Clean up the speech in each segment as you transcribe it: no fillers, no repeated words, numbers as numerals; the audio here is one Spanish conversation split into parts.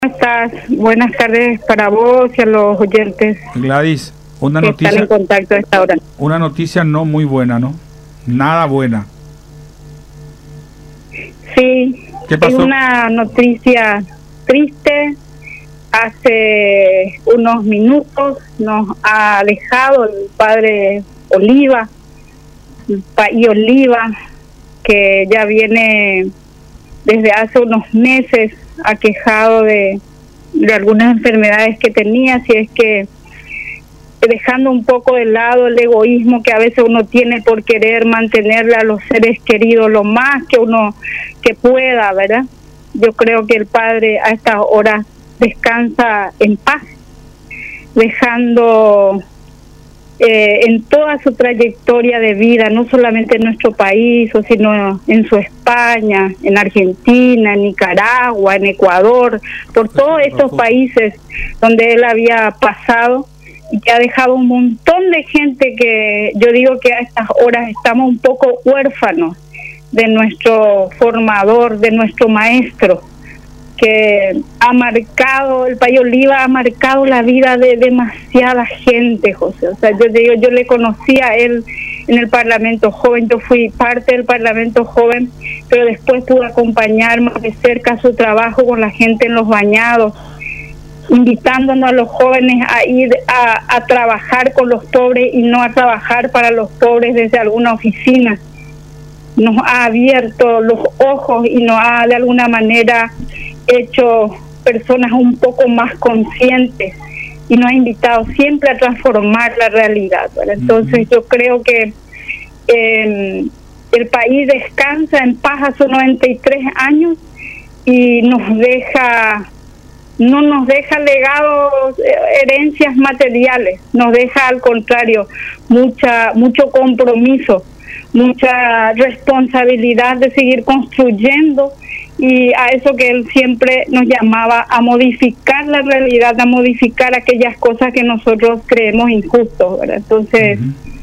Estás? Buenas tardes para vos y a los oyentes Gladys, una que noticia, están en contacto a esta hora. una noticia no muy buena, ¿no? Nada buena. Sí, ¿Qué es pasó? una noticia triste. Hace unos minutos nos ha alejado el padre Oliva, y Oliva, que ya viene desde hace unos meses aquejado de algunas enfermedades que tenía, así es que dejando un poco de lado el egoísmo que a veces uno tiene por querer mantenerle a los seres queridos lo más que uno que pueda, ¿verdad? Yo creo que el padre a estas horas descansa en paz, dejando en toda su trayectoria de vida, no solamente en nuestro país, sino en su España, en Argentina, en Nicaragua, en Ecuador, por todos estos países donde él había pasado y que ha dejado un montón de gente que yo digo que a estas horas estamos un poco huérfanos de nuestro formador, de nuestro maestro, que ha marcado, el Payo Oliva ha marcado la vida de demasiada gente, José. O sea, yo le conocí a él en el Parlamento Joven, yo fui parte del Parlamento Joven, pero después pude acompañar más de cerca su trabajo con la gente en los bañados, invitándonos a los jóvenes a ir a trabajar con los pobres y no a trabajar para los pobres desde alguna oficina. Nos ha abierto los ojos y nos ha de alguna manera hecho personas un poco más conscientes y nos ha invitado siempre a transformar la realidad, ¿verdad? Entonces yo creo que el país descansa en paz a sus 93 años y no nos deja legados, herencias materiales, nos deja al contrario mucho compromiso, mucha responsabilidad de seguir construyendo, y a eso que él siempre nos llamaba, a modificar la realidad, a modificar aquellas cosas que nosotros creemos injustos, ¿verdad? Entonces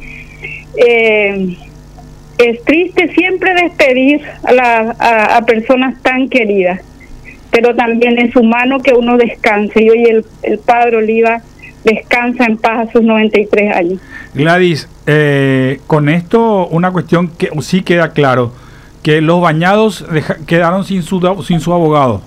es triste siempre despedir a personas tan queridas, pero también es humano que uno descanse, y hoy el padre Oliva descansa en paz a sus 93 años. Gladys, con esto una cuestión que sí queda claro, que los bañados quedaron sin su abogado.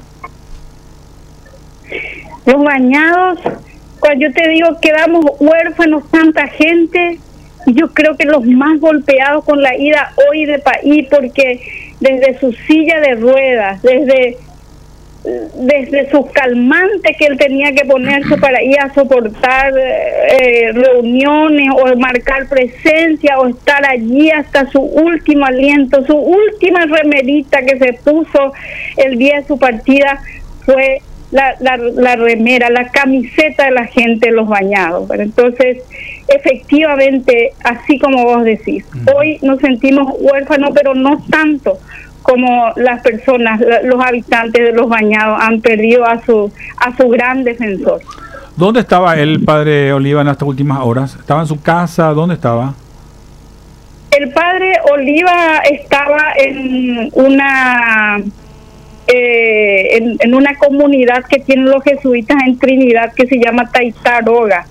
Los bañados, cuando yo te digo quedamos huérfanos tanta gente, yo creo que los más golpeados con la ida hoy de país, porque desde su silla de ruedas, desde sus calmantes que él tenía que ponerse para ir a soportar reuniones o marcar presencia o estar allí hasta su último aliento, su última remerita que se puso el día de su partida fue la remera, la camiseta de la gente de los bañados. Pero entonces, efectivamente, así como vos decís, hoy nos sentimos huérfanos, pero no tanto como las personas, los habitantes de los bañados han perdido a su gran defensor. ¿Dónde estaba el padre Oliva en estas últimas horas? ¿Estaba en su casa? ¿Dónde estaba? El padre Oliva estaba en una comunidad que tienen los jesuitas en Trinidad que se llama Taitaroga,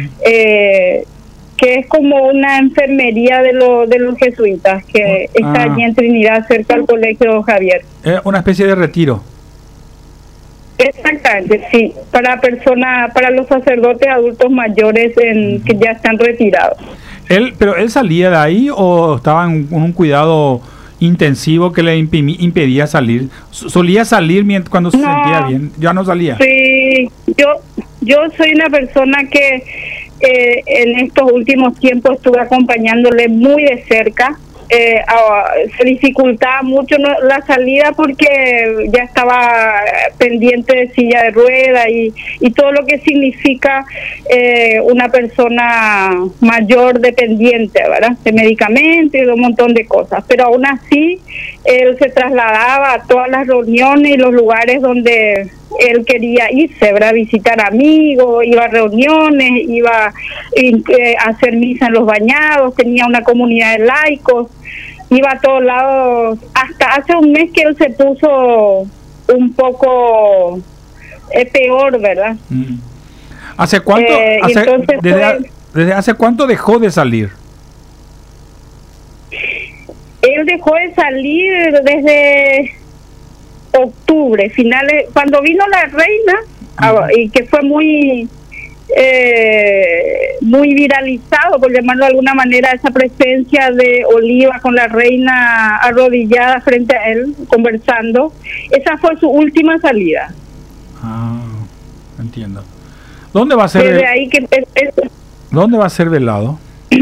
que es como una enfermería de los jesuitas, que está allí en Trinidad, cerca del Colegio Javier. Una especie de retiro. Exactamente, sí, para los sacerdotes adultos mayores que ya están retirados. ¿Pero él salía de ahí o estaba en un cuidado intensivo que le impedía salir? ¿Solía salir cuando se sentía bien? ¿Ya no salía? Sí, yo soy una persona que en estos últimos tiempos estuve acompañándole muy de cerca. Se dificultaba mucho la salida porque ya estaba pendiente de silla de rueda y todo lo que significa una persona mayor dependiente, ¿verdad? De medicamentos y de un montón de cosas, pero aún así él se trasladaba a todas las reuniones y los lugares donde él quería irse, ¿verdad? Visitar amigos, iba a reuniones, iba a hacer misa en los bañados, tenía una comunidad de laicos, iba a todos lados. Hasta hace un mes que él se puso un poco es peor, ¿verdad? ¿Hace cuánto? ¿Desde hace cuánto dejó de salir? Él dejó de salir desde octubre, finales, cuando vino la reina, y que fue muy viralizado, por llamarlo de alguna manera, esa presencia de Oliva con la reina arrodillada frente a él, conversando. Esa fue su última salida. Entiendo. ¿Dónde va a ser? Desde ahí que ¿Dónde va a ser velado?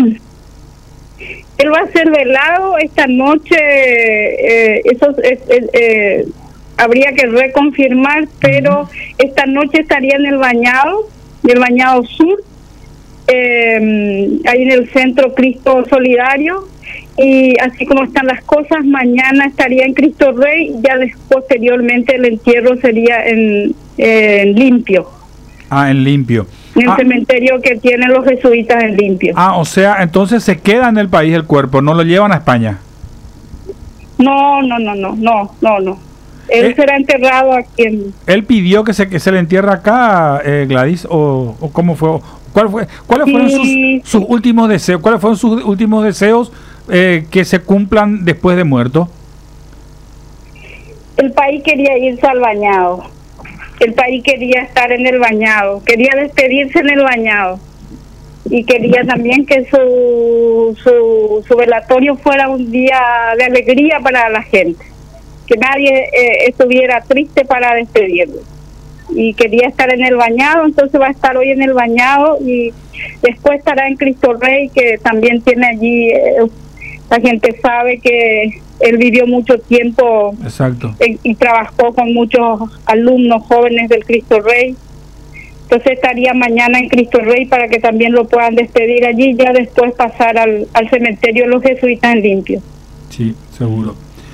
Él va a ser velado esta noche. Habría que reconfirmar, pero esta noche estaría en el Bañado Sur, ahí en el Centro Cristo Solidario, y así como están las cosas, mañana estaría en Cristo Rey, ya posteriormente el entierro sería en Limpio. En Limpio. En el cementerio que tienen los jesuitas en Limpio. O sea, entonces se queda en el país el cuerpo, no lo llevan a España. No. Él será enterrado aquí en... ¿Él pidió que se le entierre acá, Gladys, o cómo fue? ¿Cuáles fueron sus últimos deseos? ¿Cuáles fueron sus últimos deseos que se cumplan después de muerto? El país quería irse al Bañado. El país quería estar en el Bañado. Quería despedirse en el Bañado. Y quería también que su velatorio fuera un día de alegría para la gente. Que nadie estuviera triste para despedirlo. Y quería estar en el Bañado, entonces va a estar hoy en el Bañado y después estará en Cristo Rey, que también tiene allí, la gente sabe que él vivió mucho tiempo. Exacto. Y trabajó con muchos alumnos jóvenes del Cristo Rey. Entonces estaría mañana en Cristo Rey para que también lo puedan despedir allí, ya después pasar al cementerio de los jesuitas en Limpio. Sí, seguro.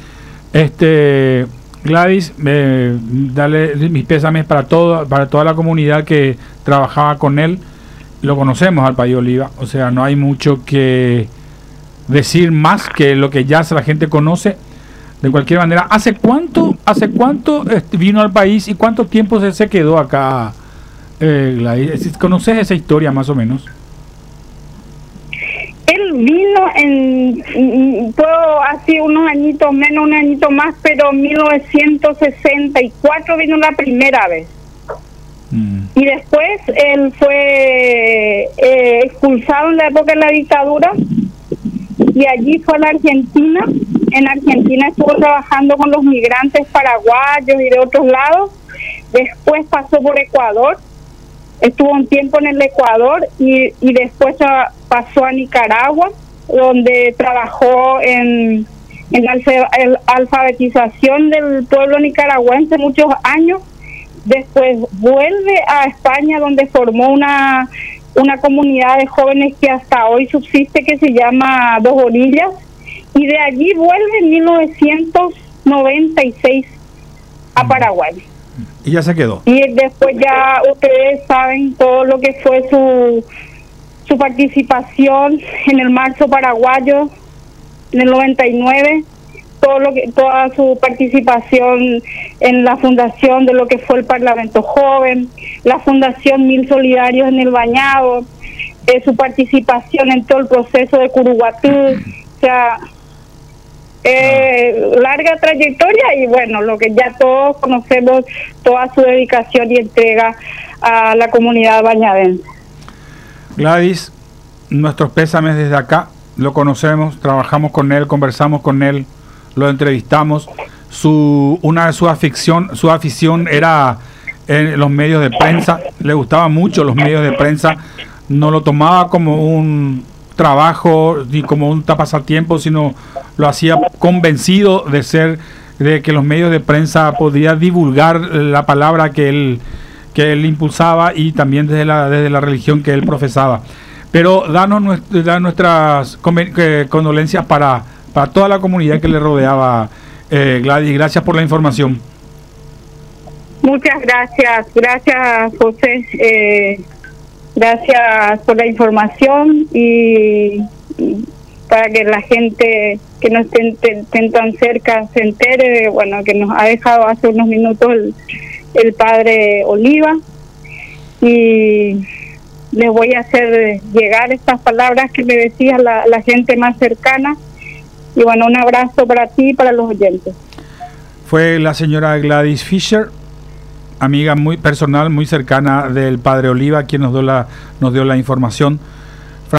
Gladys, dale mis pésames para toda la comunidad que trabajaba con él. Lo conocemos al país Oliva, o sea, no hay mucho que decir más que lo que ya la gente conoce. De cualquier manera, ¿hace cuánto vino al país y cuánto tiempo se quedó acá, Gladys? ¿Conoces esa historia más o menos? Él vino hace unos añitos menos, un añito más, pero en 1964 vino la primera vez. Y después él fue expulsado en la época de la dictadura y allí fue a la Argentina. En Argentina estuvo trabajando con los migrantes paraguayos y de otros lados. Después pasó por Ecuador. Estuvo un tiempo en el Ecuador y después pasó a Nicaragua, donde trabajó en la alfabetización del pueblo nicaragüense muchos años. Después vuelve a España, donde formó una comunidad de jóvenes que hasta hoy subsiste, que se llama Dos Orillas, y de allí vuelve en 1996 a Paraguay. Y ya se quedó. Y después ya ustedes saben todo lo que fue su participación en el Marzo Paraguayo en el 99, toda su participación en la fundación de lo que fue el Parlamento Joven, la Fundación Mil Solidarios en el Bañado, su participación en todo el proceso de Curuguatú, o sea, larga trayectoria y bueno, lo que ya todos conocemos, toda su dedicación y entrega a la comunidad bañadense. Gladys, nuestros pésames desde acá, lo conocemos, trabajamos con él, conversamos con él, lo entrevistamos. Su afición era en los medios de prensa, le gustaban mucho los medios de prensa, no lo tomaba como un trabajo ni como un pasatiempo, sino lo hacía convencido de que los medios de prensa podían divulgar la palabra que él impulsaba y también desde la religión que él profesaba. Pero danos nuestras condolencias para toda la comunidad que le rodeaba, Gladys. Gracias por la información. Muchas gracias, José. Gracias por la información y para que la gente que no estén tan cerca se entere, bueno, que nos ha dejado hace unos minutos el padre Oliva, y les voy a hacer llegar estas palabras que me decía la gente más cercana. Y bueno, un abrazo para ti y para los oyentes. Fue la señora Gladys Fisher, amiga muy personal, muy cercana del padre Oliva, quien nos dio la información.